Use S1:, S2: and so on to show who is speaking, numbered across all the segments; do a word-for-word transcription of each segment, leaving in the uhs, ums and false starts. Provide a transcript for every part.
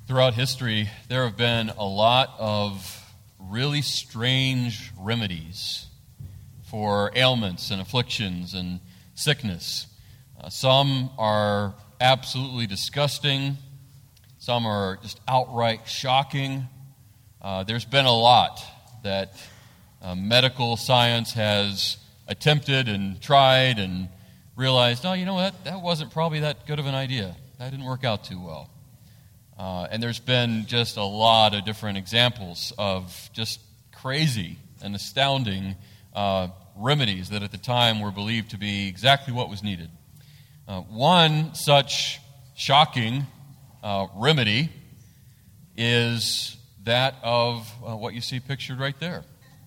S1: Throughout history, there have been a lot of really strange remedies for ailments and afflictions and sickness. Uh, some are absolutely disgusting. Some are just outright shocking. Uh, there's been a lot that uh, medical science has attempted and tried and realized, oh, you know what, that wasn't probably that good of an idea. That didn't work out too well. Uh, and there's been just a lot of different examples of just crazy and astounding uh, remedies that at the time were believed to be exactly what was needed. Uh, one such shocking uh, remedy is that of uh, what you see pictured right there.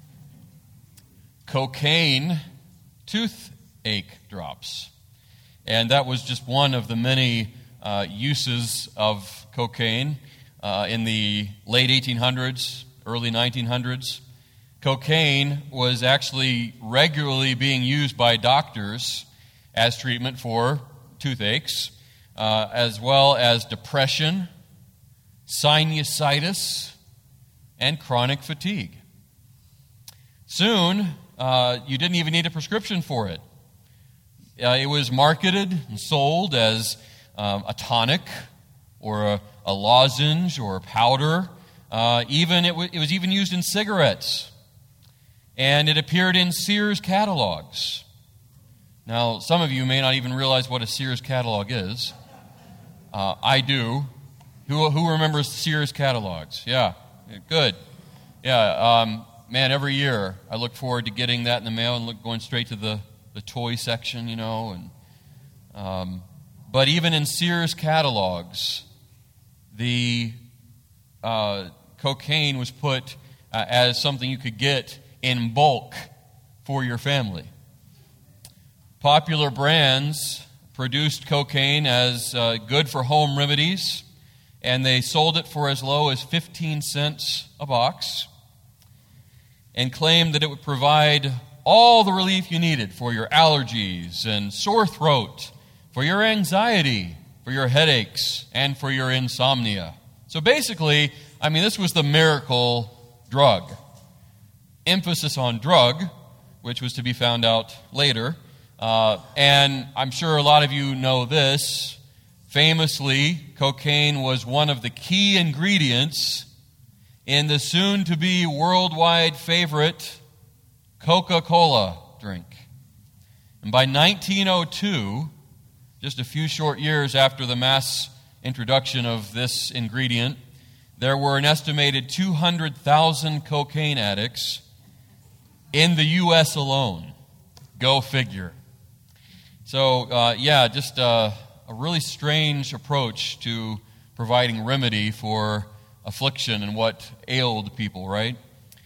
S1: Cocaine toothache drops. And that was just one of the many uh, uses of cocaine uh, in the late eighteen hundreds, early nineteen hundreds. Cocaine was actually regularly being used by doctors as treatment for toothaches, uh, as well as depression, sinusitis, and chronic fatigue. Soon, uh, you didn't even need a prescription for it. Uh, it was marketed and sold as um, a tonic or a, a lozenge or a powder. Uh, even it, w- it was even used in cigarettes. And it appeared in Sears catalogs. Now, some of you may not even realize what a Sears catalog is. Uh, I do. Who, who remembers Sears catalogs? Yeah, good. Yeah, um, man, every year I look forward to getting that in the mail and look, going straight to the, the toy section, you know. And um, but even in Sears catalogs, the uh, cocaine was put uh, as something you could get in bulk for your family. Popular brands produced cocaine as uh, good for home remedies, and they sold it for as low as fifteen cents a box and claimed that it would provide all the relief you needed for your allergies and sore throat, for your anxiety, for your headaches, and for your insomnia. So basically, I mean, this was the miracle drug. Emphasis on drug, which was to be found out later. Uh, and I'm sure a lot of you know this. Famously, cocaine was one of the key ingredients in the soon-to-be worldwide favorite Coca-Cola drink. And by nineteen oh two, just a few short years after the mass introduction of this ingredient, there were an estimated two hundred thousand cocaine addicts in the U S alone. Go figure. So, uh, yeah, just uh, a really strange approach to providing remedy for affliction and what ailed people, right?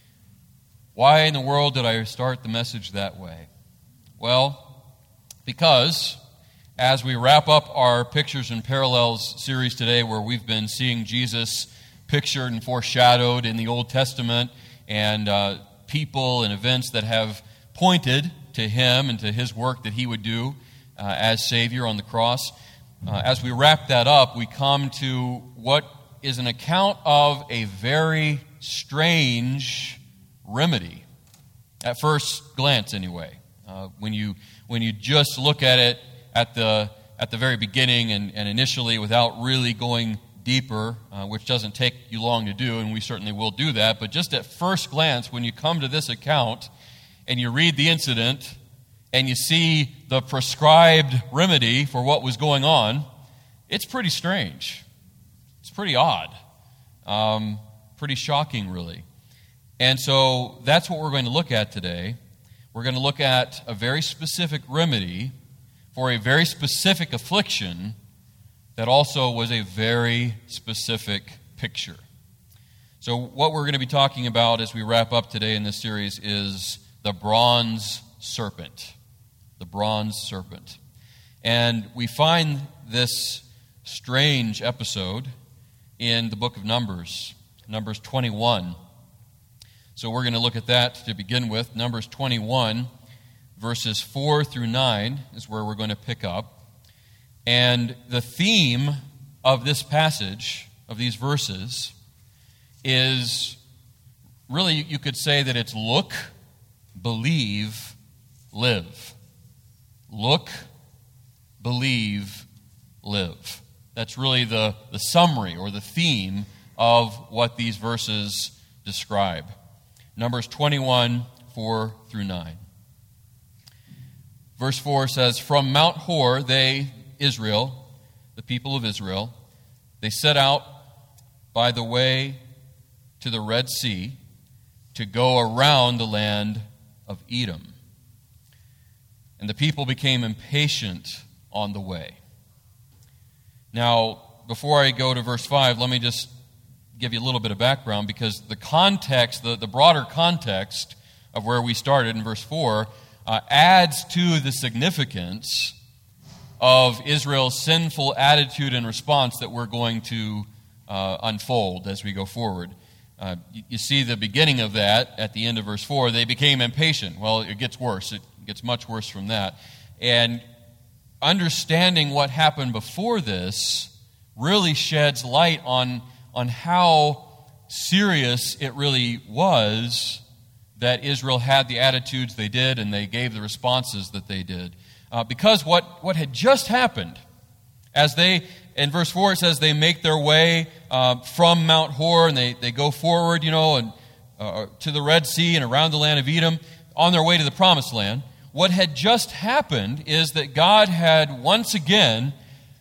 S1: Why in the world did I start the message that way? Well, because as we wrap up our Pictures and Parallels series today, where we've been seeing Jesus pictured and foreshadowed in the Old Testament and uh, people and events that have pointed to him and to his work that he would do uh, as Savior on the cross. Uh, as we wrap that up, we come to what is an account of a very strange remedy, at first glance anyway. Uh, when you when you just look at it at the at the very beginning and, and initially without really going deeper, uh, which doesn't take you long to do, and we certainly will do that, but just at first glance, when you come to this account and you read the incident and you see the prescribed remedy for what was going on, it's pretty strange. It's pretty odd. Um, pretty shocking, really. And so that's what we're going to look at today. We're going to look at a very specific remedy for a very specific affliction that also was a very specific picture. So what we're going to be talking about as we wrap up today in this series is the bronze serpent. The bronze serpent. And we find this strange episode in the book of Numbers, Numbers twenty-one. So we're going to look at that to begin with. Numbers twenty-one, verses four through nine is where we're going to pick up. And the theme of this passage, of these verses is really, you could say that it's look, believe, live. Look, believe, live. That's really the, the summary or the theme of what these verses describe. Numbers twenty-one, four through nine. Verse four says, "From Mount Hor, they, Israel, the people of Israel, they set out by the way to the Red Sea to go around the land of Edom. And the people became impatient on the way." Now, before I go to verse five, let me just give you a little bit of background, because the context, the, the broader context of where we started in verse four uh, adds to the significance of Israel's sinful attitude and response that we're going to uh, unfold as we go forward. Uh, you, you see the beginning of that at the end of verse four. They became impatient. Well, it gets worse. It gets much worse from that. And understanding what happened before this really sheds light on, on how serious it really was that Israel had the attitudes they did and they gave the responses that they did. Uh, because what, what had just happened, as they, in verse four it says they make their way uh, from Mount Hor and they, they go forward, you know, and uh, to the Red Sea and around the land of Edom on their way to the Promised Land. What had just happened is that God had once again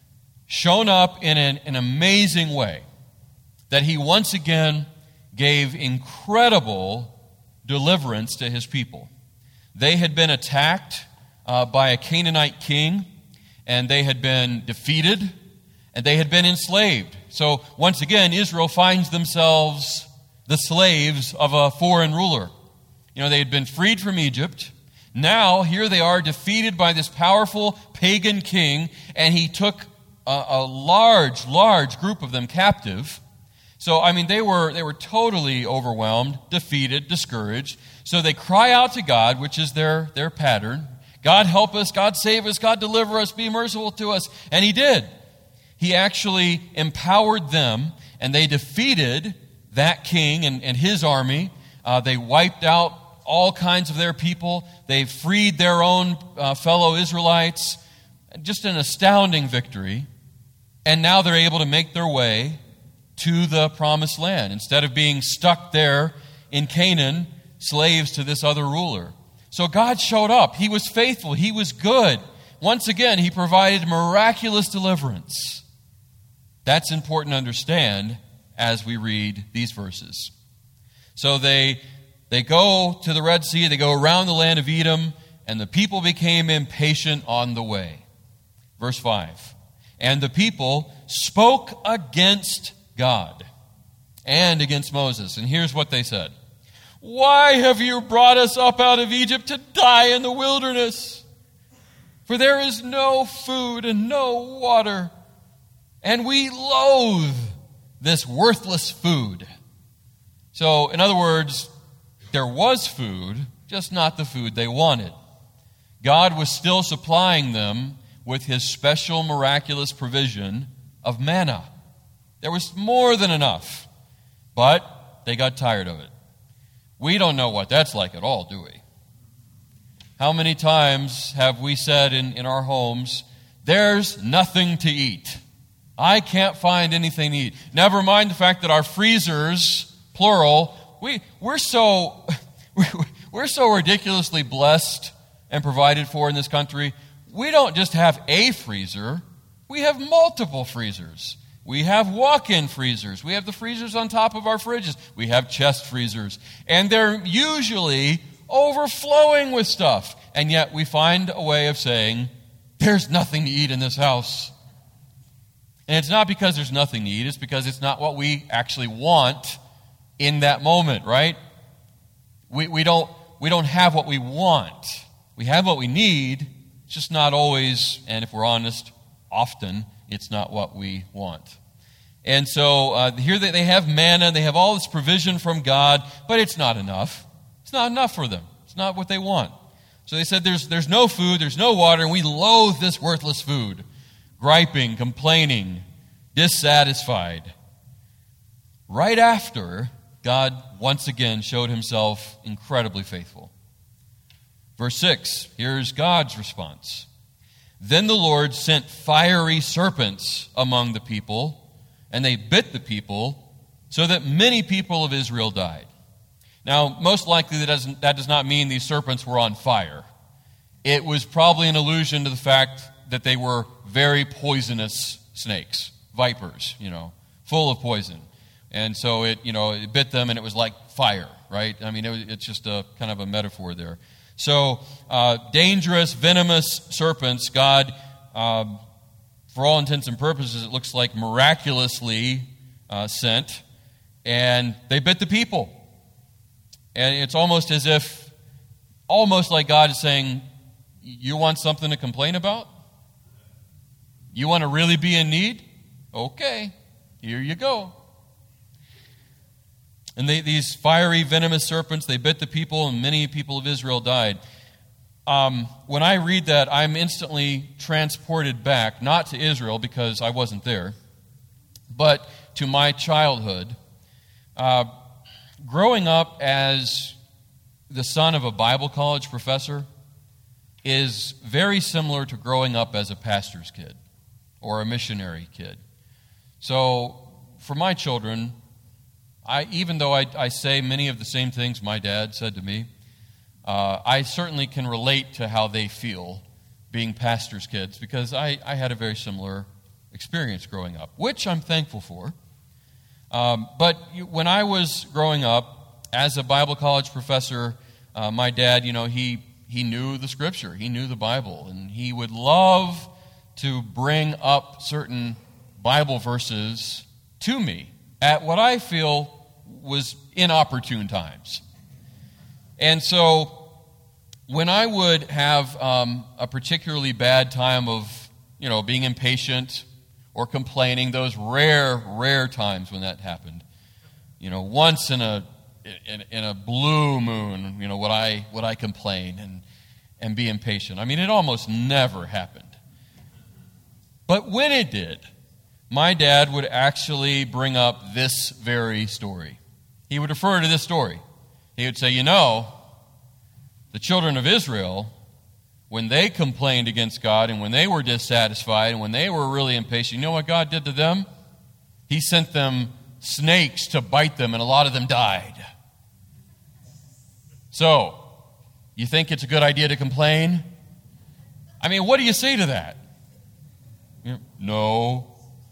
S1: shown up in an, an amazing way. That He once again gave incredible deliverance to His people. They had been attacked uh, by a Canaanite king, and they had been defeated, and they had been enslaved. So once again, Israel finds themselves the slaves of a foreign ruler. You know, they had been freed from Egypt. Now, here they are defeated by this powerful pagan king, and he took a, a large, large group of them captive. So, I mean, they were they were totally overwhelmed, defeated, discouraged. So they cry out to God, which is their, their pattern. God help us, God save us, God deliver us, be merciful to us. And He did. He actually empowered them, and they defeated that king and, and his army. Uh, they wiped out all kinds of their people. They freed their own uh, fellow Israelites. Just an astounding victory. And now they're able to make their way to the Promised Land instead of being stuck there in Canaan, slaves to this other ruler. So God showed up. He was faithful. He was good. Once again, He provided miraculous deliverance. That's important to understand as we read these verses. So they They go to the Red Sea, they go around the land of Edom, and the people became impatient on the way. Verse five, "And the people spoke against God and against Moses." And here's what they said. "Why have you brought us up out of Egypt to die in the wilderness? For there is no food and no water, and we loathe this worthless food." So, in other words, there was food, just not the food they wanted. God was still supplying them with His special miraculous provision of manna. There was more than enough, but they got tired of it. We don't know what that's like at all, do we? How many times have we said in, in our homes, "There's nothing to eat. I can't find anything to eat." Never mind the fact that our freezers, plural, We, we're so we're so ridiculously blessed and provided for in this country. We don't just have a freezer. We have multiple freezers. We have walk-in freezers. We have the freezers on top of our fridges. We have chest freezers. And they're usually overflowing with stuff. And yet we find a way of saying, "There's nothing to eat in this house." And it's not because there's nothing to eat. It's because it's not what we actually want in that moment, right? We we don't we don't have what we want. We have what we need. It's just not always, and if we're honest, often it's not what we want. And so uh, here they, they have manna, they have all this provision from God, but it's not enough. It's not enough for them. It's not what they want. So they said, "There's there's no food, there's no water, and we loathe this worthless food." Griping, complaining, dissatisfied. right after God once again showed himself incredibly faithful. Verse six, here's God's response. Then the Lord sent fiery serpents among the people, and they bit the people, so that many people of Israel died. Now, most likely that doesn't that does not mean these serpents were on fire. It was probably an allusion to the fact that they were very poisonous snakes, vipers, you know, full of poison. And so it, you know, it bit them and it was like fire, right? I mean, it was, it's just a kind of a metaphor there. So uh, dangerous, venomous serpents, God, um, for all intents and purposes, it looks like miraculously uh, sent, and they bit the people. And it's almost as if, almost like God is saying, you want something to complain about? You want to really be in need? Okay, here you go. And they, these fiery, venomous serpents, they bit the people, and many people of Israel died. Um, when I read that, I'm instantly transported back, not to Israel because I wasn't there, but to my childhood. Uh, growing up as the son of a Bible college professor is very similar to growing up as a pastor's kid or a missionary kid. So for my children, I, even though I, I say many of the same things my dad said to me, uh, I certainly can relate to how they feel being pastors' kids because I, I had a very similar experience growing up, which I'm thankful for. Um, but you, when I was growing up as a Bible college professor, uh, my dad, you know, he, he knew the Scripture, he knew the Bible, and he would love to bring up certain Bible verses to me at what I feel was inopportune times. And so when I would have um, a particularly bad time of, you know, being impatient or complaining, those rare, rare times when that happened, you know, once in a in, in a blue moon, you know, would I would I complain and and be impatient? I mean, it almost never happened. But when it did, my dad would actually bring up this very story. He would refer to this story. He would say, you know, the children of Israel, when they complained against God and when they were dissatisfied and when they were really impatient, you know what God did to them? He sent them snakes to bite them, and a lot of them died. So, you think it's a good idea to complain? I mean, what do you say to that? You know, no.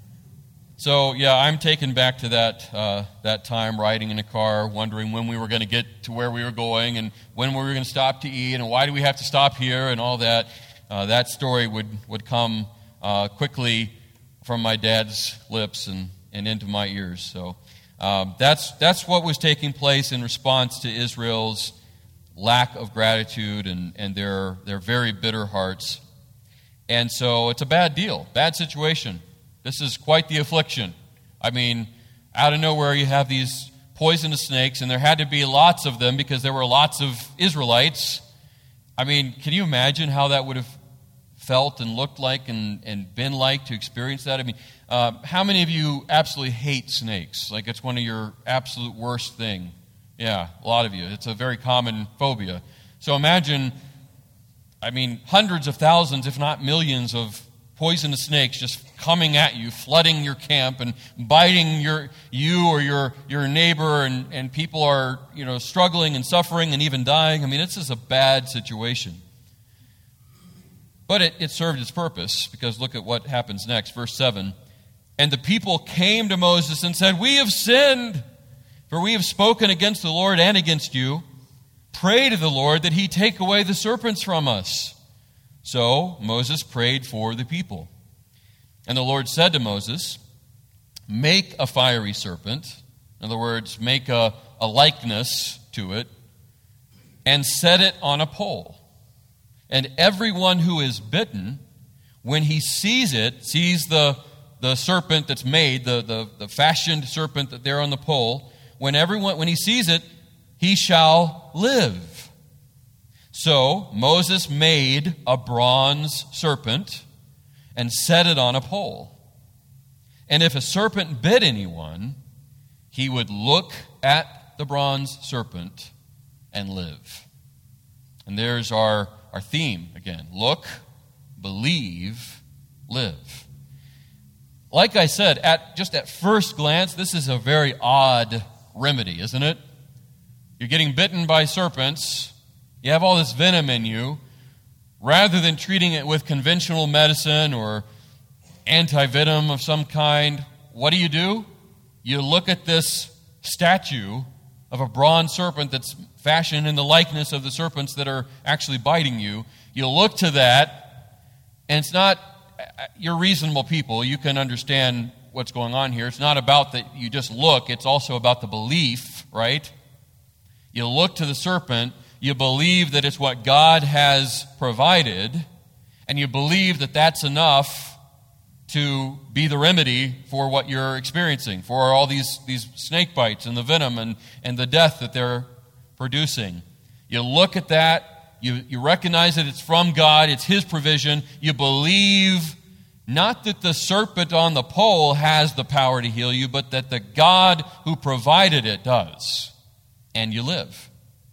S1: So, yeah, I'm taken back to that uh, that time riding in a car, wondering when we were going to get to where we were going and when we were going to stop to eat and why do we have to stop here and all that. Uh, that story would, would come uh, quickly from my dad's lips and, and into my ears. So um, that's that's what was taking place in response to Israel's lack of gratitude and, and their their very bitter hearts. And so it's a bad deal, bad situation. This is quite the affliction. I mean, out of nowhere you have these poisonous snakes, and there had to be lots of them because there were lots of Israelites. I mean, can you imagine how that would have felt and looked like and, and been like to experience that? I mean, uh, how many of you absolutely hate snakes? Like it's one of your absolute worst thing. Yeah, a lot of you. It's a very common phobia. So imagine, I mean, hundreds of thousands, if not millions of poisonous snakes just coming at you, flooding your camp and biting your you or your your neighbor, and, and people are, you know, struggling and suffering and even dying. I mean, this is a bad situation. But it, it served its purpose, because look at what happens next, verse seven. And the people came to Moses and said, "We have sinned, for we have spoken against the Lord and against you. Pray to the Lord that he take away the serpents from us." So Moses prayed for the people. And the Lord said to Moses, "Make a fiery serpent," in other words, make a, a likeness to it, "and set it on a pole. And everyone who is bitten, when he sees it," sees the, the serpent that's made, the, the, the fashioned serpent that there on the pole, when everyone when he sees it, he shall live. So Moses made a bronze serpent and set it on a pole. And if a serpent bit anyone, he would look at the bronze serpent and live. And there's our, our theme again. Look, believe, live. Like I said, at just at first glance, this is a very odd remedy, isn't it? You're getting bitten by serpents. You have all this venom in you. Rather than treating it with conventional medicine or anti-venom of some kind, what do you do? You look at this statue of a bronze serpent that's fashioned in the likeness of the serpents that are actually biting you. You look to that, and it's not, you're reasonable people. You can understand what's going on here. It's not about that you just look. It's also about the belief, right? You look to the serpent. You believe that it's what God has provided, and you believe that that's enough to be the remedy for what you're experiencing, for all these, these snake bites and the venom and, and the death that they're producing. You look at that, you, you recognize that it's from God, it's His provision. You believe not that the serpent on the pole has the power to heal you, but that the God who provided it does, and you live.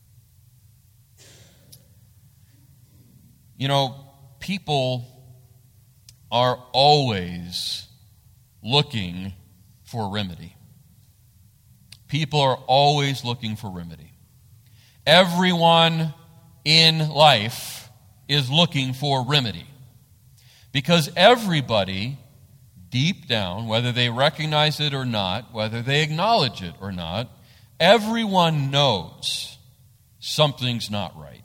S1: You know, people are always looking for remedy. People are always looking for remedy. Everyone in life is looking for remedy. Because everybody, deep down, whether they recognize it or not, whether they acknowledge it or not, everyone knows something's not right.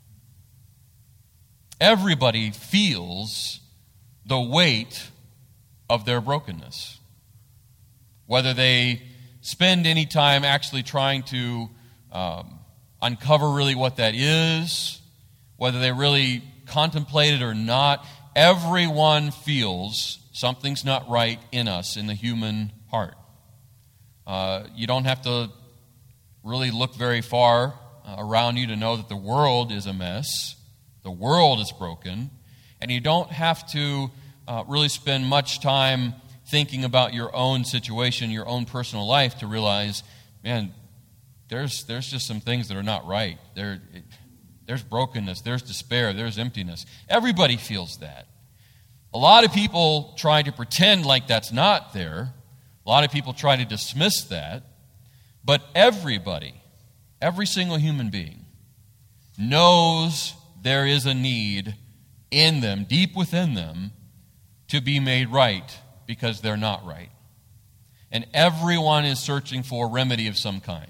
S1: Everybody feels the weight of their brokenness. Whether they spend any time actually trying to um, uncover really what that is, whether they really contemplate it or not, everyone feels something's not right in us, in the human heart. Uh, you don't have to really look very far uh, around you to know that the world is a mess. The world is broken, and you don't have to uh, really spend much time thinking about your own situation, your own personal life to realize, man, there's there's just some things that are not right. There, it, there's brokenness, there's despair, there's emptiness. Everybody feels that. A lot of people try to pretend like that's not there. A lot of people try to dismiss that. But everybody, every single human being, knows there is a need in them, deep within them, to be made right because they're not right. And everyone is searching for a remedy of some kind.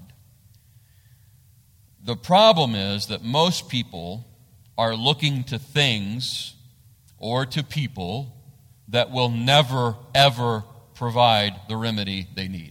S1: The problem is that most people are looking to things or to people that will never, ever provide the remedy they need.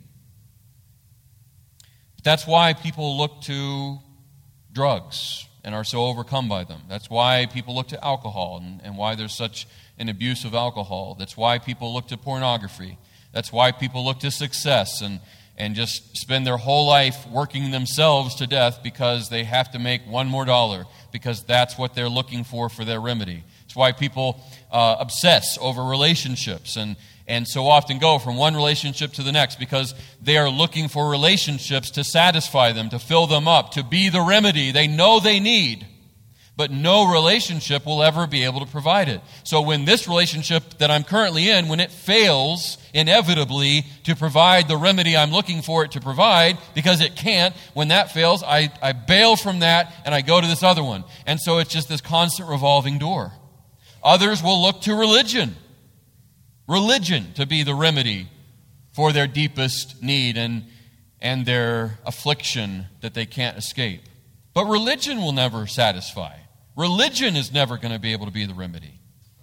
S1: That's why people look to drugs and are so overcome by them. That's why people look to alcohol and, and why there's such an abuse of alcohol. That's why people look to pornography. That's why people look to success and, and just spend their whole life working themselves to death because they have to make one more dollar, because that's what they're looking for for their remedy. It's why people uh, obsess over relationships and And so often go from one relationship to the next because they are looking for relationships to satisfy them, to fill them up, to be the remedy they know they need. But no relationship will ever be able to provide it. So when this relationship that I'm currently in, when it fails inevitably to provide the remedy I'm looking for it to provide, because it can't, when that fails, I, I bail from that and I go to this other one. And so it's just this constant revolving door. Others will look to religion. Religion to be the remedy for their deepest need and, and their affliction that they can't escape. But religion will never satisfy. Religion is never going to be able to be the remedy.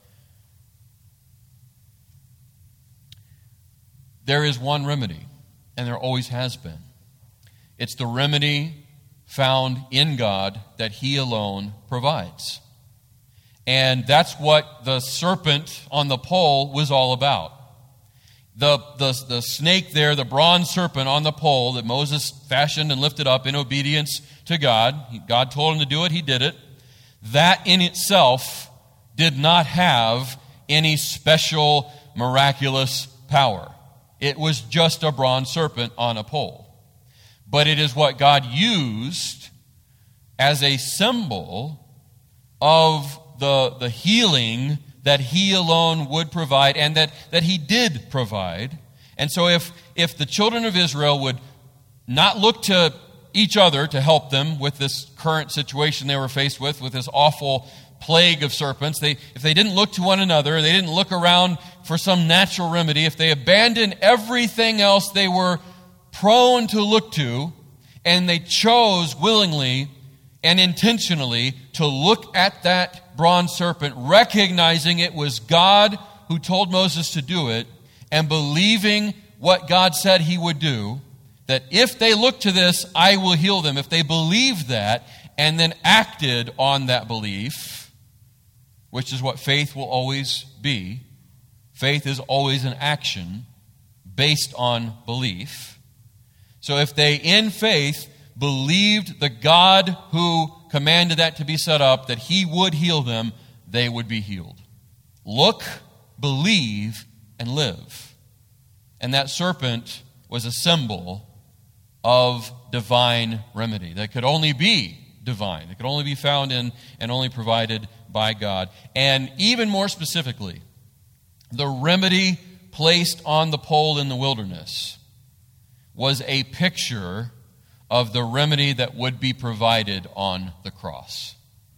S1: There is one remedy, and there always has been. It's the remedy found in God that He alone provides. And that's what the serpent on the pole was all about. The, the, the snake there, the bronze serpent on the pole that Moses fashioned and lifted up in obedience to God. God told him to do it, he did it. That in itself did not have any special miraculous power. It was just a bronze serpent on a pole. but it is what God used as a symbol of the, the healing that he alone would provide and that, that he did provide. And so if, if the children of Israel would not look to each other to help them with this current situation they were faced with, with this awful plague of serpents, they, if they didn't look to one another, they didn't look around for some natural remedy, if they abandoned everything else they were prone to look to, and they chose willingly and intentionally to look at that bronze serpent, recognizing it was God who told Moses to do it, and believing what God said he would do, that if they look to this, I will heal them. If they believed that and then acted on that belief, which is what faith will always be. Faith is always an action based on belief. So if they, in faith, believed the God who commanded that to be set up, that he would heal them, they would be healed. Look, believe, and live. And that serpent was a symbol of divine remedy that could only be divine. It could only be found in and only provided by God. And even more specifically, the remedy placed on the pole in the wilderness was a picture of the remedy that would be provided on the cross.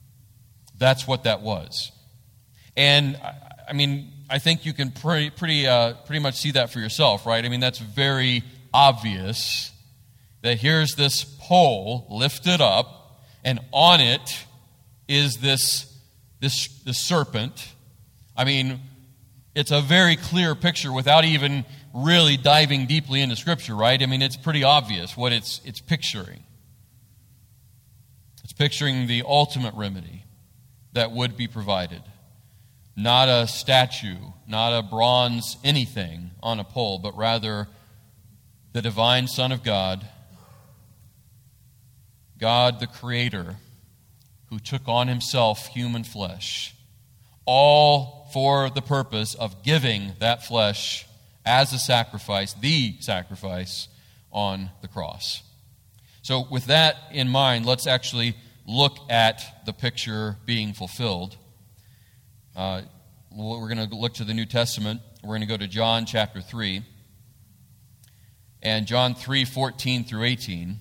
S1: That's what that was. And, I mean, I think you can pretty pretty, uh, pretty much see that for yourself, right? I mean, that's very obvious that here's this pole lifted up, and on it is this, this, this serpent. I mean, it's a very clear picture without even really diving deeply into Scripture, right? I mean, it's pretty obvious what it's it's picturing. It's picturing the ultimate remedy that would be provided. Not a statue, not a bronze anything on a pole, but rather the divine Son of God, God the Creator, who took on himself human flesh, all for the purpose of giving that flesh as a sacrifice, the sacrifice on the cross. So with that in mind, let's actually look at the picture being fulfilled. Uh, we're going to look to the New Testament. We're going to go to John chapter three. And John three, fourteen through eighteen.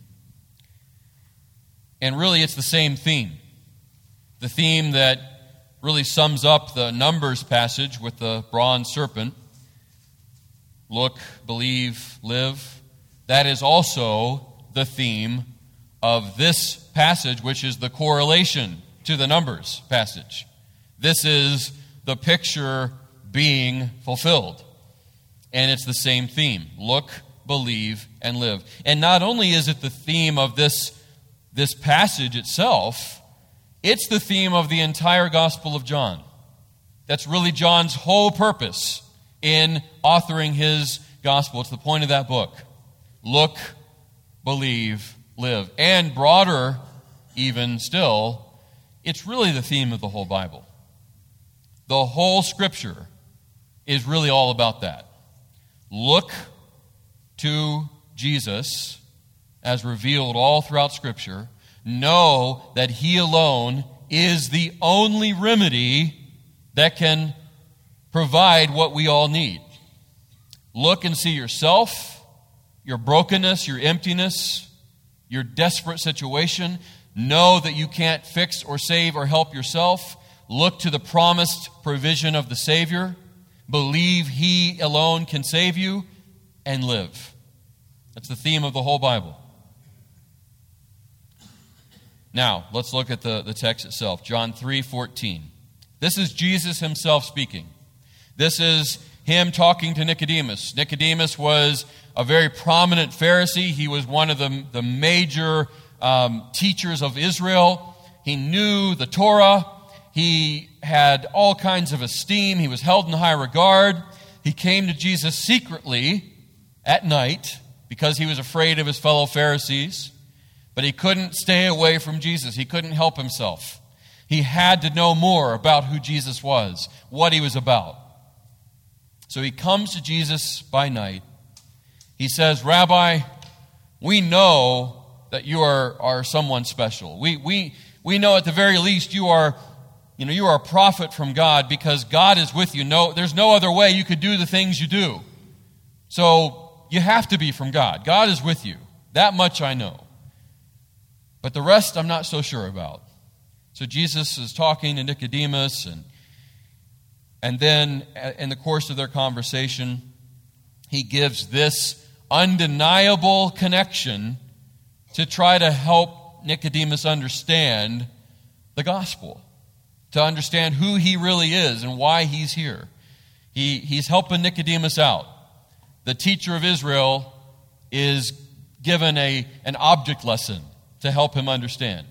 S1: And really it's the same theme. The theme that really sums up the Numbers passage with the bronze serpent. Look, believe, live. That is also the theme of this passage, which is the correlation to the Numbers passage. This is the picture being fulfilled. And it's the same theme. Look, believe, and live. And not only is it the theme of this, this passage itself, it's the theme of the entire Gospel of John. That's really John's whole purpose in authoring his gospel. It's the point of that book. Look, believe, live. And broader, even still, it's really the theme of the whole Bible. The whole Scripture is really all about that. Look to Jesus as revealed all throughout Scripture. Know that he alone is the only remedy that can provide what we all need. Look and see yourself, your brokenness, your emptiness, your desperate situation. Know that you can't fix or save or help yourself. Look to the promised provision of the Savior. Believe he alone can save you and live. That's the theme of the whole Bible. Now, let's look at the, the text itself. John three fourteen. This is Jesus himself speaking. This is him talking to Nicodemus. Nicodemus was a very prominent Pharisee. He was one of the, the major um, teachers of Israel. He knew the Torah. He had all kinds of esteem. He was held in high regard. He came to Jesus secretly at night because he was afraid of his fellow Pharisees. But he couldn't stay away from Jesus. He couldn't help himself. He had to know more about who Jesus was, what he was about. So he comes to Jesus by night. He says, "Rabbi, We know that you are, are someone special. We, we, we know at the very least you are, you know, you are a prophet from God because God is with you. No, there's no other way you could do the things you do. So you have to be from God. God is with you. That much I know. But the rest I'm not so sure about. So Jesus is talking to Nicodemus, and, and then in the course of their conversation, he gives this undeniable connection to try to help Nicodemus understand the gospel, to understand who he really is and why he's here. He, he's helping Nicodemus out. The teacher of Israel is given a, an object lesson to help him understand.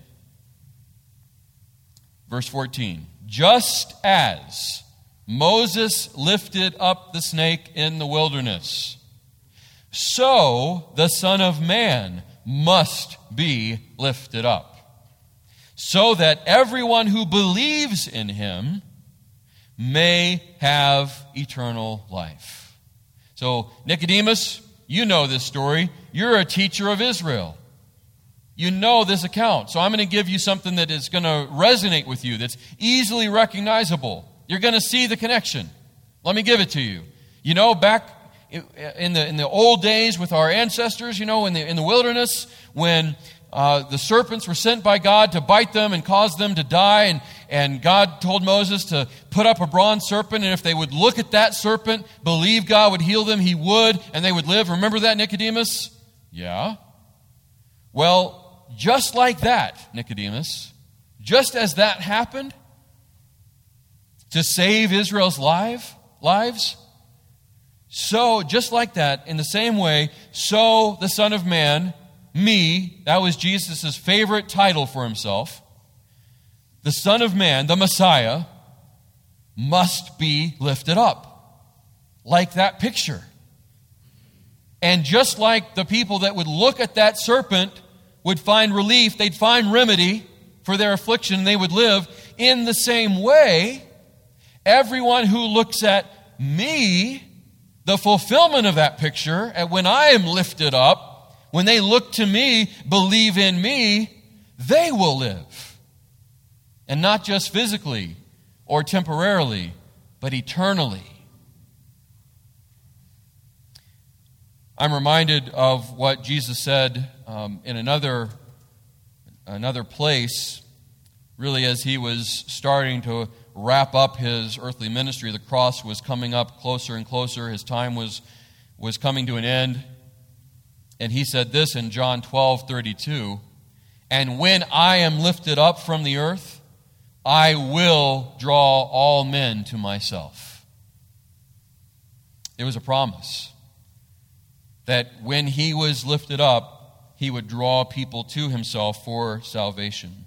S1: Verse fourteen, just as Moses lifted up the snake in the wilderness, so the Son of Man must be lifted up, so that everyone who believes in him may have eternal life. So, Nicodemus, you know this story. You're a teacher of Israel. You know this account. So I'm going to give you something that is going to resonate with you, that's easily recognizable. You're going to see the connection. Let me give it to you. You know, back in the in the old days with our ancestors, you know, in the in the wilderness, when uh, the serpents were sent by God to bite them and cause them to die, and, and God told Moses to put up a bronze serpent, and if they would look at that serpent, believe God would heal them, he would, and they would live. Remember that, Nicodemus? Yeah. Well, just like that, Nicodemus, just as that happened to save Israel's life, lives, so just like that, in the same way, so the Son of Man, me, that was Jesus' favorite title for himself, the Son of Man, the Messiah, must be lifted up, like that picture. And just like the people that would look at that serpent would find relief, they'd find remedy for their affliction, they would live. In the same way, everyone who looks at me, the fulfillment of that picture, and when I am lifted up, when they look to me, believe in me, they will live. And not just physically or temporarily, but eternally. I'm reminded of what Jesus said um, in another, another place, really as he was starting to wrap up his earthly ministry. The cross was coming up closer and closer. His time was, was coming to an end. And he said this in John twelve thirty-two, "And when I am lifted up from the earth, I will draw all men to myself." It was a promise that when he was lifted up, he would draw people to himself for salvation.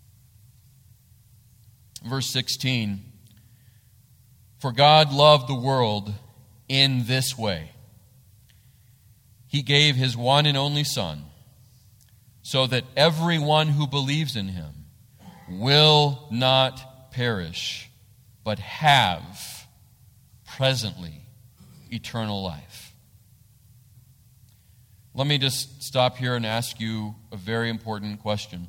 S1: Verse sixteen, "For God loved the world in this way. He gave his one and only Son, so that everyone who believes in him will not perish, but have presently eternal life." Let me just stop here and ask you a very important question.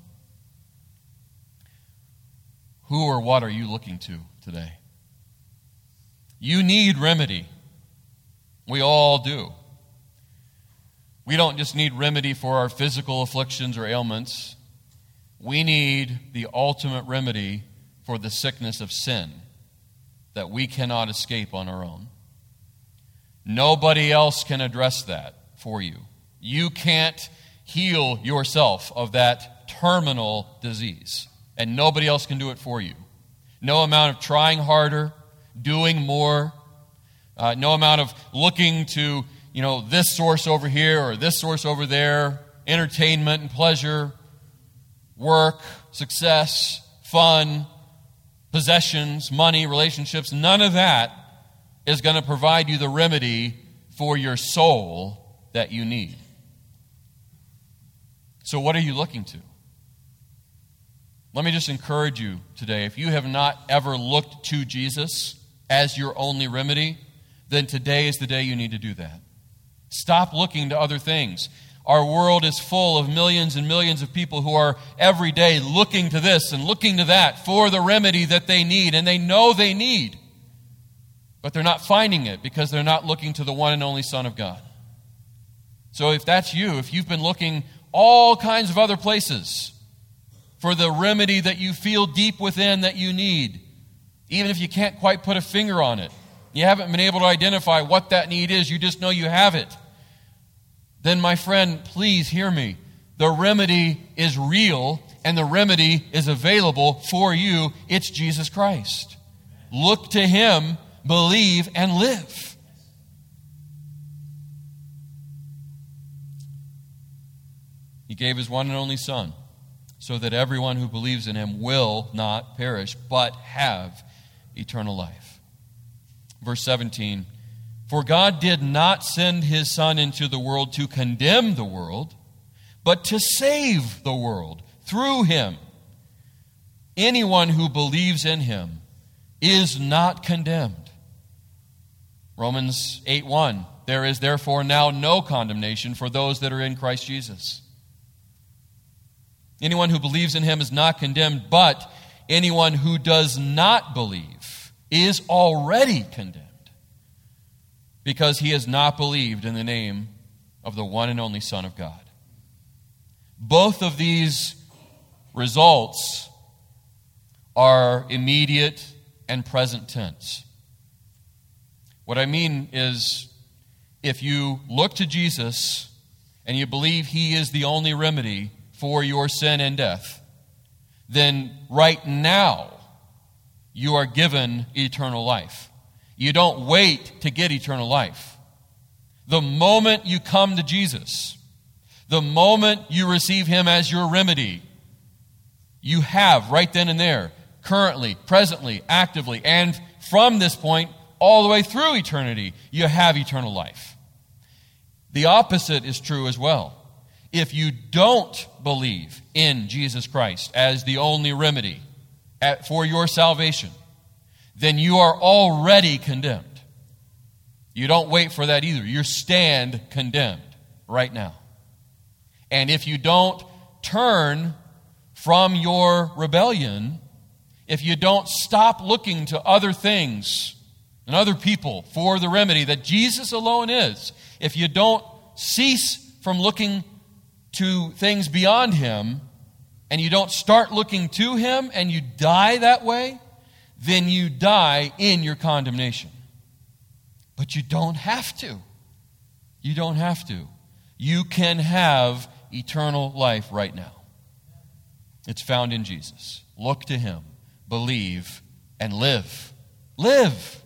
S1: Who or what are you looking to today? You need remedy. We all do. We don't just need remedy for our physical afflictions or ailments. We need the ultimate remedy for the sickness of sin that we cannot escape on our own. Nobody else can address that for you. You can't heal yourself of that terminal disease, and nobody else can do it for you. No amount of trying harder, doing more, uh, no amount of looking to, you know, this source over here or this source over there, entertainment and pleasure, work, success, fun, possessions, money, relationships, none of that is going to provide you the remedy for your soul that you need. So what are you looking to? Let me just encourage you today, if you have not ever looked to Jesus as your only remedy, then today is the day you need to do that. Stop looking to other things. Our world is full of millions and millions of people who are every day looking to this and looking to that for the remedy that they need, and they know they need. But they're not finding it because they're not looking to the one and only Son of God. So if that's you, if you've been looking all kinds of other places for the remedy that you feel deep within that you need, even if you can't quite put a finger on it, you haven't been able to identify what that need is, you just know you have it, then my friend, please hear me. The remedy is real, and the remedy is available for you. It's Jesus Christ. Look to Him, believe, and live. He gave His one and only Son so that everyone who believes in Him will not perish, but have eternal life. Verse seventeen, for God did not send His Son into the world to condemn the world, but to save the world through Him. Anyone who believes in Him is not condemned. Romans eight one, there is therefore now no condemnation for those that are in Christ Jesus. Anyone who believes in Him is not condemned, but anyone who does not believe is already condemned, because he has not believed in the name of the one and only Son of God. Both of these results are immediate and present tense. What I mean is, if you look to Jesus and you believe He is the only remedy for your sin and death, then right now you are given eternal life. You don't wait to get eternal life. The moment you come to Jesus, the moment you receive Him as your remedy, you have right then and there, currently, presently, actively, and from this point all the way through eternity, you have eternal life. The opposite is true as well. If you don't believe in Jesus Christ as the only remedy for your salvation, then you are already condemned. You don't wait for that either. You stand condemned right now. And if you don't turn from your rebellion, if you don't stop looking to other things and other people for the remedy that Jesus alone is, if you don't cease from looking to things beyond Him, and you don't start looking to Him, and you die that way, then you die in your condemnation. But you don't have to. You don't have to. You can have eternal life right now. It's found in Jesus. Look to Him, believe, and live. Live.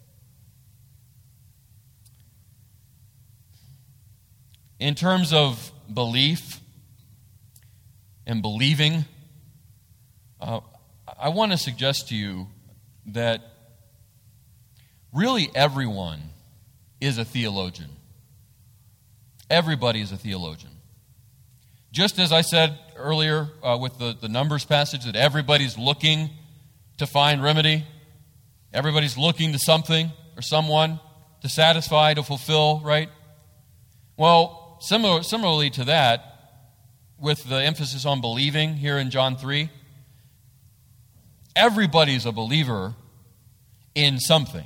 S1: In terms of belief and believing, uh, I want to suggest to you that really everyone is a theologian. Everybody is a theologian. Just as I said earlier uh, with the, the Numbers passage, that everybody's looking to find remedy, everybody's looking to something or someone to satisfy, to fulfill, right? Well, similar, similarly to that, with the emphasis on believing here in John three, everybody's a believer in something.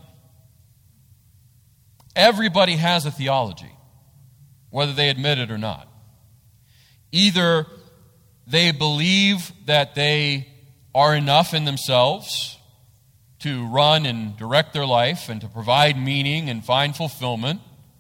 S1: Everybody has a theology, whether they admit it or not. Either they believe that they are enough in themselves to run and direct their life and to provide meaning and find fulfillment,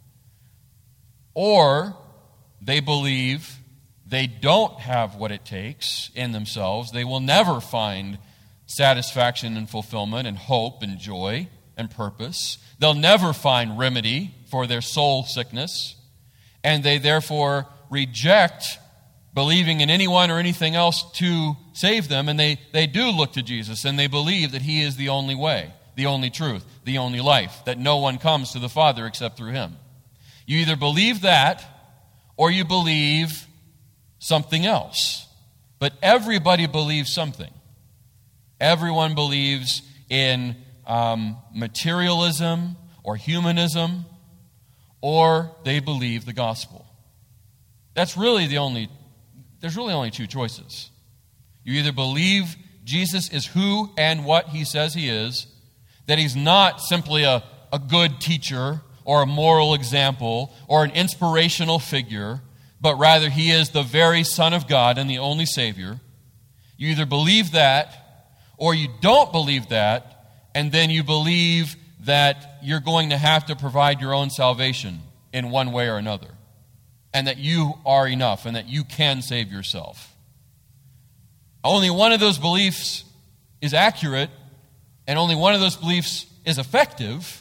S1: or they believe they don't have what it takes in themselves. They will never find satisfaction and fulfillment and hope and joy and purpose. They'll never find remedy for their soul sickness, and they therefore reject believing in anyone or anything else to save them, and they, they do look to Jesus, and they believe that He is the only way, the only truth, the only life, that no one comes to the Father except through Him. You either believe that, or you believe something else. But everybody believes something. Everyone believes in um, materialism or humanism, or they believe the gospel. That's really the only, there's really only two choices. You either believe Jesus is who and what he says he is, that he's not simply a, a good teacher or a moral example or an inspirational figure, but rather he is the very Son of God and the only Savior. You either believe that or you don't believe that, and then you believe that you're going to have to provide your own salvation in one way or another, and that you are enough and that you can save yourself. Only one of those beliefs is accurate, and only one of those beliefs is effective,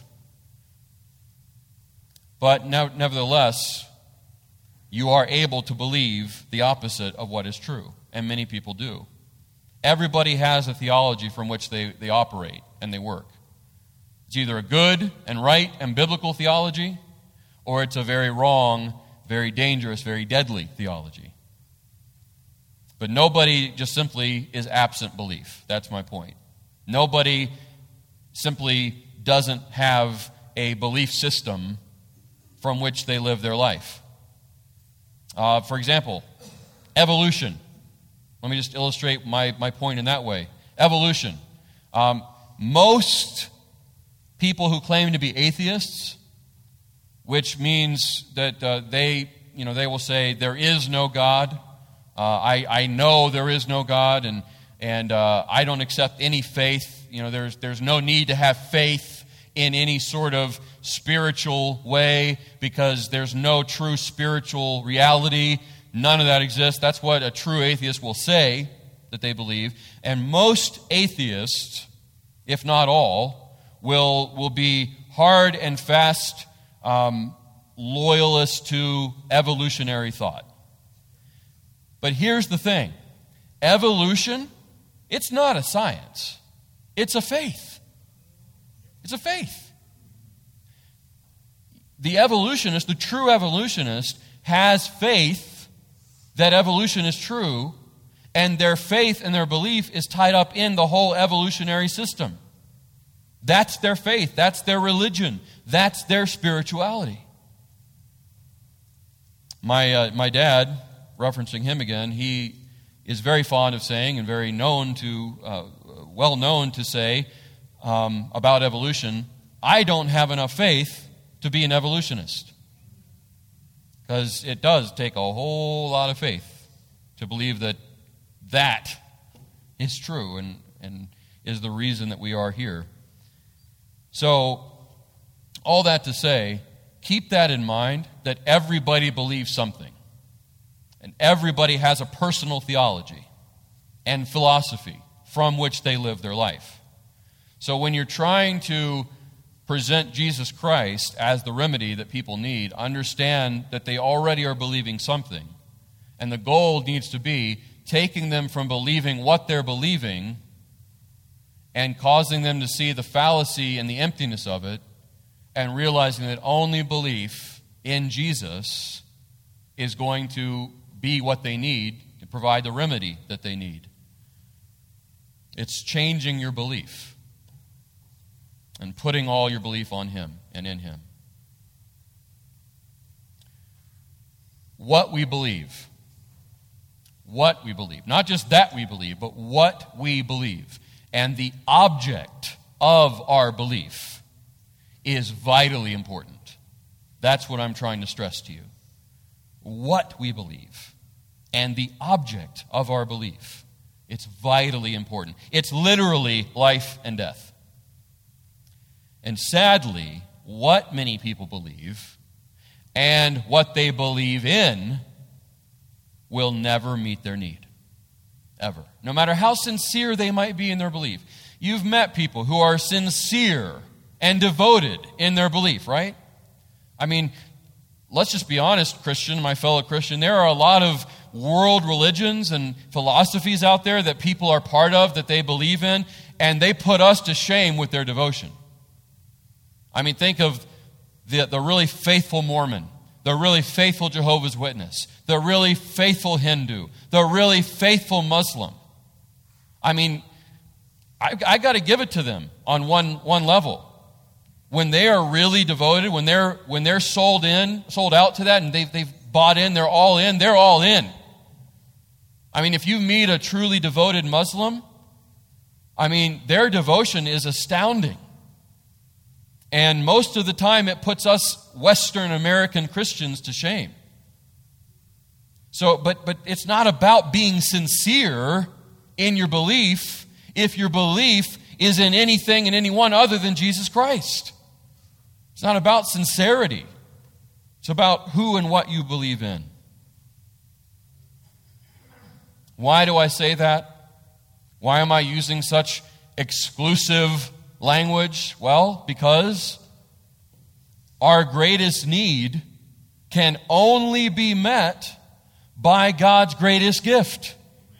S1: but nevertheless, you are able to believe the opposite of what is true, and many people do. Everybody has a theology from which they, they operate and they work. It's either a good and right and biblical theology, or it's a very wrong, very dangerous, very deadly theology. But nobody just simply is absent belief. That's my point. Nobody simply doesn't have a belief system from which they live their life. Uh, for example, evolution. Let me just illustrate my, my point in that way. Evolution. Um, most people who claim to be atheists, which means that uh, they, you know, they will say there is no God. Uh, I, I know there is no God, and and uh, I don't accept any faith. You know, there's there's no need to have faith in any sort of spiritual way because there's no true spiritual reality. None of that exists. That's what a true atheist will say that they believe. And most atheists, if not all, will will be hard and fast um, loyalists to evolutionary thought. But here's the thing. Evolution, it's not a science. It's a faith. It's a faith. The evolutionist, the true evolutionist, has faith that evolution is true, and their faith and their belief is tied up in the whole evolutionary system. That's their faith. That's their religion. That's their spirituality. My uh, my dad, referencing him again, he is very fond of saying and very known to, uh, well known to say um, about evolution, I don't have enough faith to be an evolutionist. Because it does take a whole lot of faith to believe that that is true and, and is the reason that we are here. So, all that to say, keep that in mind, that everybody believes something. And everybody has a personal theology and philosophy from which they live their life. So when you're trying to present Jesus Christ as the remedy that people need, understand that they already are believing something. And the goal needs to be taking them from believing what they're believing and causing them to see the fallacy and the emptiness of it, and realizing that only belief in Jesus is going to be what they need to provide the remedy that they need. It's changing your belief and putting all your belief on Him and in Him. What we believe. What we believe. Not just that we believe, but what we believe. And the object of our belief is vitally important. That's what I'm trying to stress to you. What we believe and the object of our belief. It's vitally important. It's literally life and death. And sadly, what many people believe and what they believe in will never meet their need. Ever. No matter how sincere they might be in their belief. You've met people who are sincere and devoted in their belief, right? I mean, let's just be honest, Christian, my fellow Christian, there are a lot of world religions and philosophies out there that people are part of, that they believe in, and they put us to shame with their devotion. I mean, think of the, the really faithful Mormon, the really faithful Jehovah's Witness, the really faithful Hindu, the really faithful Muslim. I mean, I, I got to give it to them on one, one level. When they are really devoted, when they're when they're sold in, sold out to that, and they've they've bought in, they're all in, they're all in. I mean, if you meet a truly devoted Muslim, I mean, their devotion is astounding. And most of the time it puts us Western American Christians to shame. So, but but it's not about being sincere in your belief if your belief is in anything and anyone other than Jesus Christ. It's not about sincerity. It's about who and what you believe in. Why do I say that? Why am I using such exclusive language? Well, because our greatest need can only be met by God's greatest gift.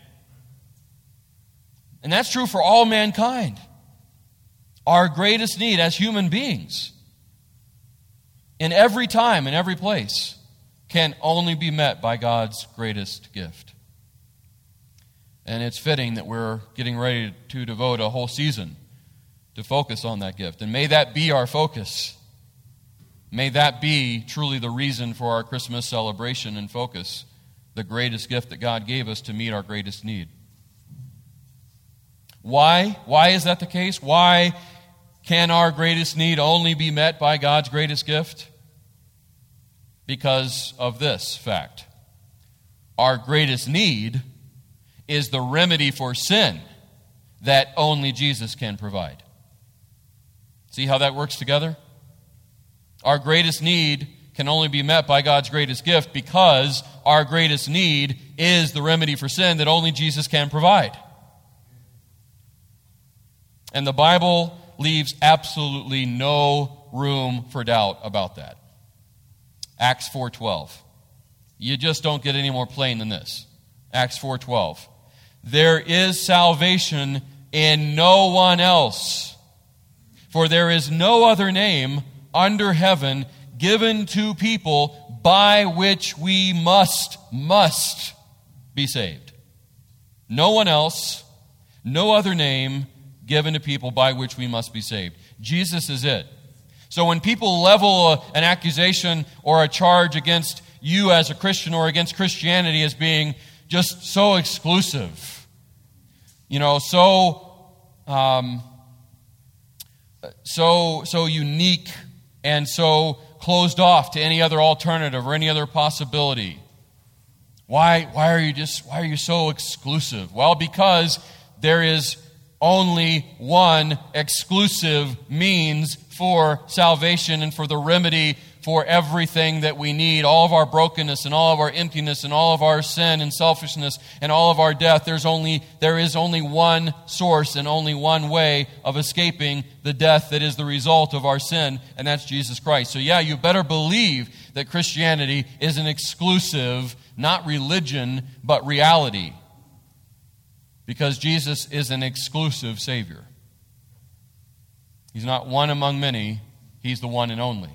S1: And that's true for all mankind. Our greatest need as human beings, in every time, in every place, can only be met by God's greatest gift. And it's fitting that we're getting ready to devote a whole season to focus on that gift. And may that be our focus. May that be truly the reason for our Christmas celebration and focus, the greatest gift that God gave us to meet our greatest need. Why? Why is that the case? Why can our greatest need only be met by God's greatest gift? Because of this fact. Our greatest need is the remedy for sin that only Jesus can provide. See how that works together? Our greatest need can only be met by God's greatest gift because our greatest need is the remedy for sin that only Jesus can provide. And the Bible leaves absolutely no room for doubt about that. Acts four twelve. You just don't get any more plain than this. Acts four twelve. There is salvation in no one else, for there is no other name under heaven given to people by which we must, must be saved. No one else, no other name given to people by which we must be saved. Jesus is it. So when people level a, an accusation or a charge against you as a Christian or against Christianity as being just so exclusive, you know, so um, so so unique and so closed off to any other alternative or any other possibility. Why why are you just why are you so exclusive? Well, because there is only one exclusive means for salvation and for the remedy for everything that we need, all of our brokenness and all of our emptiness and all of our sin and selfishness and all of our death. There's only, there is only one source and only one way of escaping the death that is the result of our sin, and that's Jesus Christ. So yeah, you better believe that Christianity is an exclusive, not religion, but reality. Because Jesus is an exclusive Savior. He's not one among many, He's the one and only.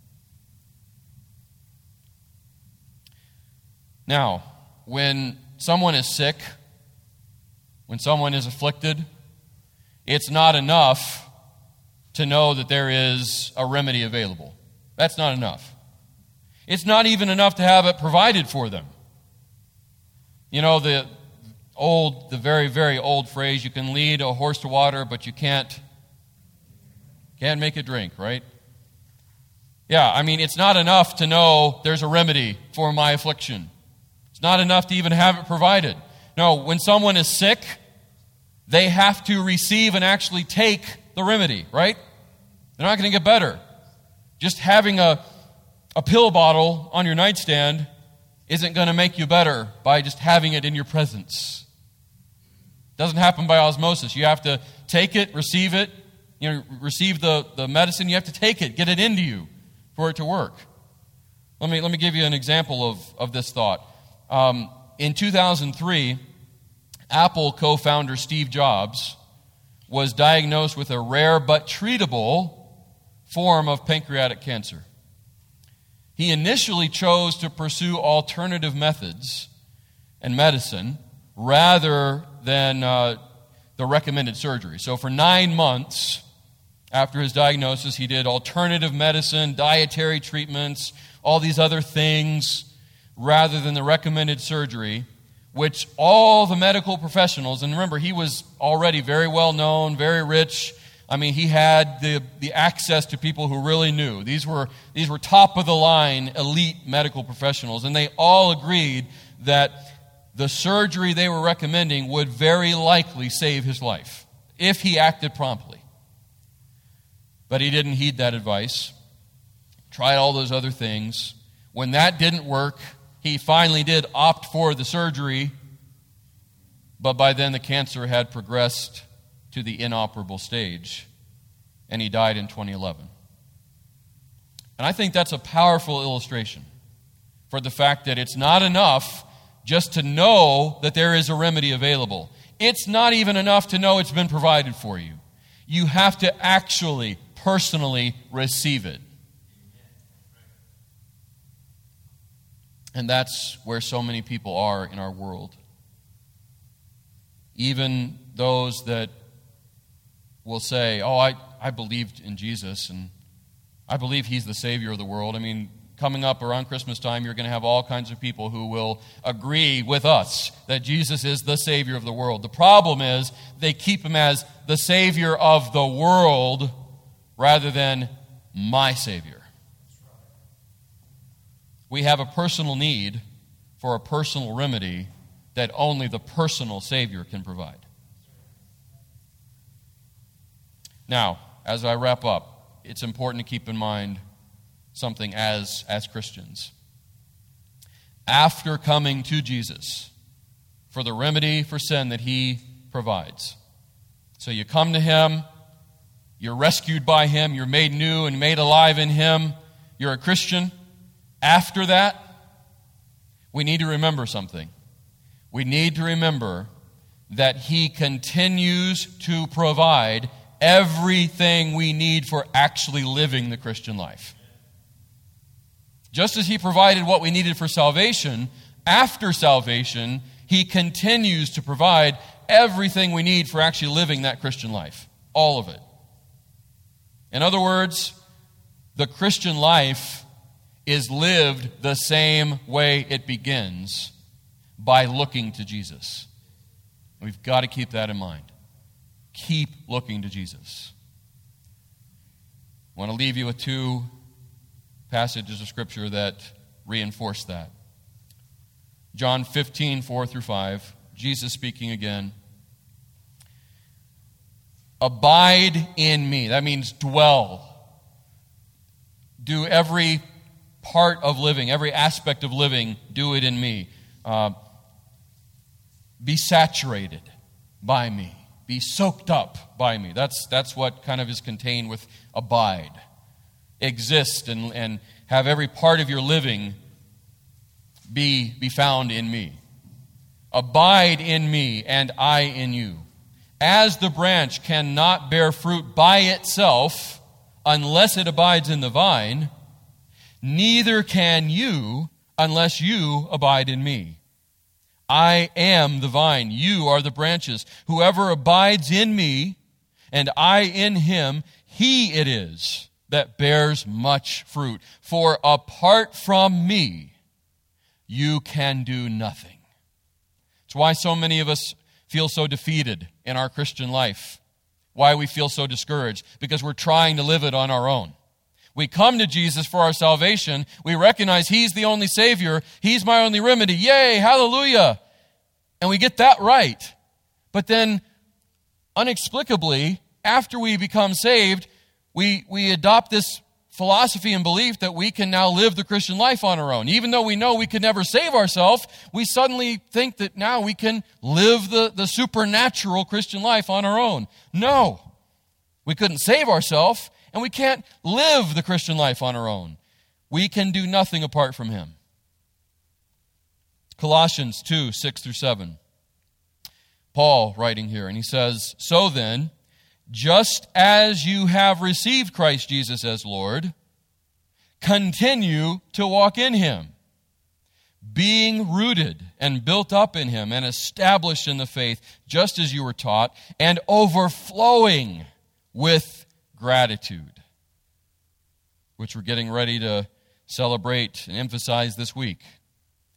S1: Now, when someone is sick, when someone is afflicted, it's not enough to know that there is a remedy available. That's not enough. It's not even enough to have it provided for them. You know, the old, the very, very old phrase, you can lead a horse to water, but you can't, can't make it drink, right? Yeah, I mean, it's not enough to know there's a remedy for my affliction. It's not enough to even have it provided. No, when someone is sick, they have to receive and actually take the remedy, right? They're not going to get better. Just having a, a pill bottle on your nightstand isn't going to make you better by just having it in your presence. It doesn't happen by osmosis. You have to take it, receive it, you know, receive the, the medicine. You have to take it, get it into you for it to work. Let me, let me give you an example of, of this thought. Um, in two thousand three, Apple co-founder Steve Jobs was diagnosed with a rare but treatable form of pancreatic cancer. He initially chose to pursue alternative methods and medicine rather than uh, the recommended surgery. So for nine months after his diagnosis, he did alternative medicine, dietary treatments, all these other things rather than the recommended surgery, which all the medical professionals, and remember, he was already very well known, very rich. I mean, he had the, the access to people who really knew. These were, these were top-of-the-line, elite medical professionals, and they all agreed that the surgery they were recommending would very likely save his life if he acted promptly. But he didn't heed that advice, tried all those other things. When that didn't work, he finally did opt for the surgery, but by then the cancer had progressed to the inoperable stage, and he died in twenty eleven. And I think that's a powerful illustration for the fact that it's not enough just to know that there is a remedy available. It's not even enough to know it's been provided for you. You have to actually, personally receive it. And that's where so many people are in our world. Even those that will say, oh, I, I believed in Jesus, and I believe He's the Savior of the world. I mean, coming up around Christmas time, you're going to have all kinds of people who will agree with us that Jesus is the Savior of the world. The problem is they keep Him as the Savior of the world rather than my Savior. We have a personal need for a personal remedy that only the personal Savior can provide. Now, as I wrap up, it's important to keep in mind something as, as Christians. After coming to Jesus for the remedy for sin that He provides. So you come to Him, you're rescued by Him, you're made new and made alive in Him, you're a Christian. After that, we need to remember something. We need to remember that He continues to provide everything we need for actually living the Christian life. Just as He provided what we needed for salvation, after salvation, He continues to provide everything we need for actually living that Christian life. All of it. In other words, the Christian life is lived the same way it begins, by looking to Jesus. We've got to keep that in mind. Keep looking to Jesus. I want to leave you with two passages of Scripture that reinforce that. John fifteen, four through five, Jesus speaking again. Abide in me. That means dwell. Do every part of living, every aspect of living, do it in me. Uh, be saturated by me. Be soaked up by me. That's that's what kind of is contained with abide. Exist and, and have every part of your living be, be found in me. Abide in me and I in you. As the branch cannot bear fruit by itself unless it abides in the vine, neither can you unless you abide in me. I am the vine, you are the branches. Whoever abides in me, and I in him, he it is that bears much fruit. For apart from me, you can do nothing. It's why so many of us feel so defeated in our Christian life. Why we feel so discouraged. Because we're trying to live it on our own. We come to Jesus for our salvation. We recognize He's the only Savior. He's my only remedy. Yay, hallelujah. And we get that right. But then, inexplicably, after we become saved, we, we adopt this philosophy and belief that we can now live the Christian life on our own. Even though we know we could never save ourselves, we suddenly think that now we can live the, the supernatural Christian life on our own. No. We couldn't save ourselves. And we can't live the Christian life on our own. We can do nothing apart from Him. Colossians two, six through seven. Paul writing here, and he says, so then, just as you have received Christ Jesus as Lord, continue to walk in Him, being rooted and built up in Him and established in the faith, just as you were taught, and overflowing with gratitude, which we're getting ready to celebrate and emphasize this week.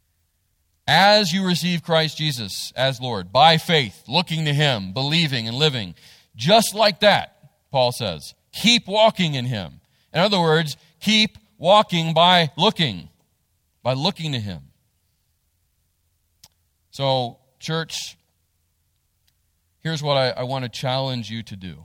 S1: As you receive Christ Jesus as Lord, by faith, looking to him, believing and living, just like that, Paul says, keep walking in him. In other words, keep walking by looking, by looking to him. So, church, here's what I, I want to challenge you to do.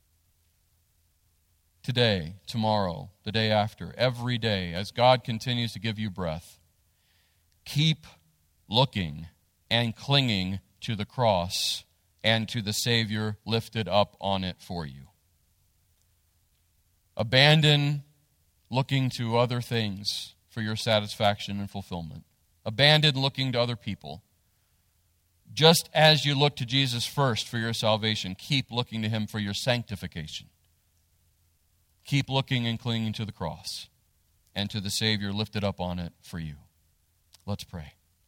S1: Today, tomorrow, the day after, every day, as God continues to give you breath, keep looking and clinging to the cross and to the Savior lifted up on it for you. Abandon looking to other things for your satisfaction and fulfillment. Abandon looking to other people. Just as you look to Jesus first for your salvation, keep looking to him for your sanctification. Keep looking and clinging to the cross and to the Savior lifted up on it for you. Let's pray.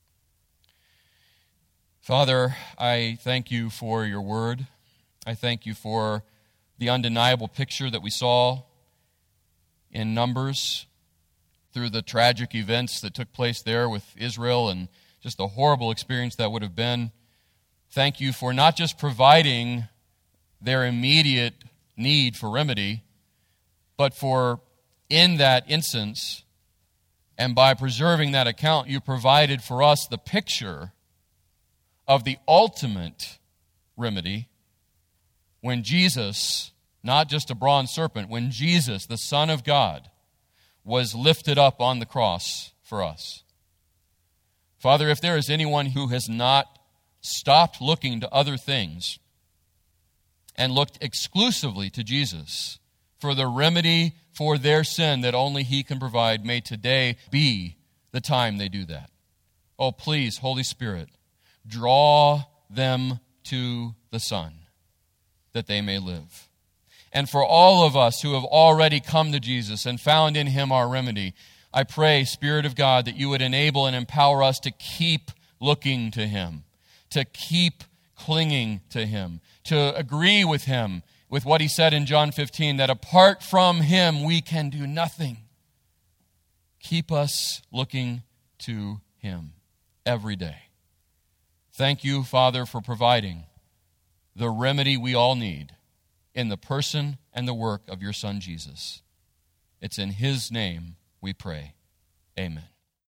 S1: Father, I thank you for your word. I thank you for the undeniable picture that we saw in Numbers through the tragic events that took place there with Israel and just the horrible experience that would have been. Thank you for not just providing their immediate need for remedy, but for in that instance, and by preserving that account, you provided for us the picture of the ultimate remedy when Jesus, not just a bronze serpent, when Jesus, the Son of God, was lifted up on the cross for us. Father, if there is anyone who has not stopped looking to other things and looked exclusively to Jesus for the remedy for their sin that only he can provide, may today be the time they do that. Oh, please, Holy Spirit, draw them to the Son that they may live. And for all of us who have already come to Jesus and found in him our remedy, I pray, Spirit of God, that you would enable and empower us to keep looking to him, to keep clinging to him, to agree with him with what he said in John fifteen, that apart from him we can do nothing. Keep us looking to him every day. Thank you, Father, for providing the remedy we all need in the person and the work of your Son, Jesus. It's in his name we pray. Amen.